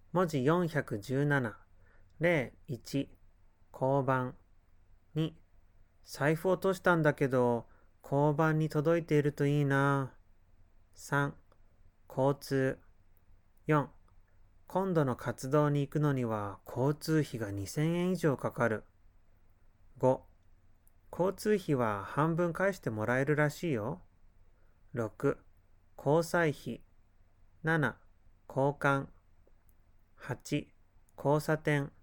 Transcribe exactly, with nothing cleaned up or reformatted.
文字よんひゃくじゅうなな、例いち、交番。に、財布落としたんだけど、交番に届いているといいな。さん、交通。よん、今度の活動に行くのには交通費がにせんえん以上かかる。ご、交通費は半分返してもらえるらしいよ。ろく、交際費。なな、交換。はち、交差点。